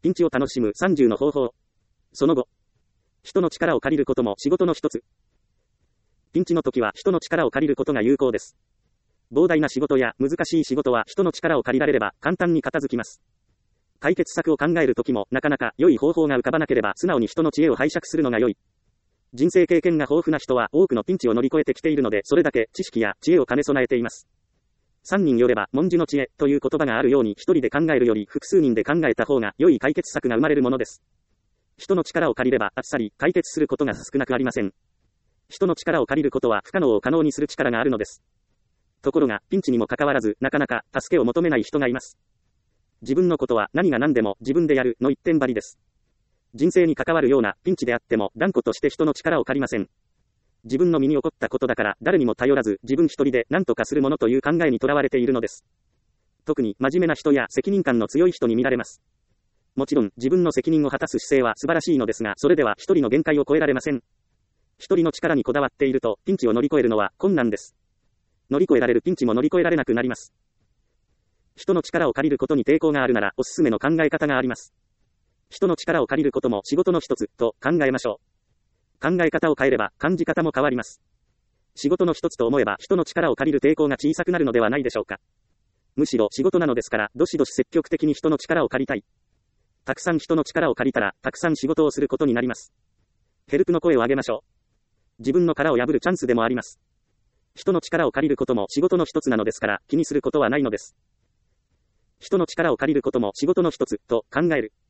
ピンチを楽しむ30の方法。その後、人の力を借りることも仕事の一つ。ピンチの時は人の力を借りることが有効です。膨大な仕事や難しい仕事は人の力を借りられれば簡単に片付きます。解決策を考えるときもなかなか良い方法が浮かばなければ素直に人の知恵を拝借するのが良い。人生経験が豊富な人は多くのピンチを乗り越えてきているので、それだけ知識や知恵を兼ね備えています。3人よれば文殊の知恵という言葉があるように、一人で考えるより複数人で考えた方が良い解決策が生まれるものです。人の力を借りればあっさり解決することが少なくありません。人の力を借りることは不可能を可能にする力があるのです。ところが、ピンチにもかかわらず、なかなか助けを求めない人がいます。自分のことは何が何でも自分でやるの一点張りです。人生に関わるようなピンチであっても断固として人の力を借りません。自分の身に起こったことだから誰にも頼らず自分一人で何とかするものという考えにとらわれているのです。特に真面目な人や責任感の強い人に見られます。もちろん自分の責任を果たす姿勢は素晴らしいのですが、それでは一人の限界を超えられません。一人の力にこだわっているとピンチを乗り越えるのは困難です。乗り越えられるピンチも乗り越えられなくなります。人の力を借りることに抵抗があるならおすすめの考え方があります。人の力を借りることも仕事の一つと考えましょう。考え方を変えれば感じ方も変わります。仕事の一つと思えば人の力を借りる抵抗が小さくなるのではないでしょうか。むしろ仕事なのですから、どしどし積極的に人の力を借りたい。たくさん人の力を借りたら、たくさん仕事をすることになります。ヘルプの声を上げましょう。自分の殻を破るチャンスでもあります。人の力を借りることも仕事の一つなのですから、気にすることはないのです。人の力を借りることも仕事の一つと考える。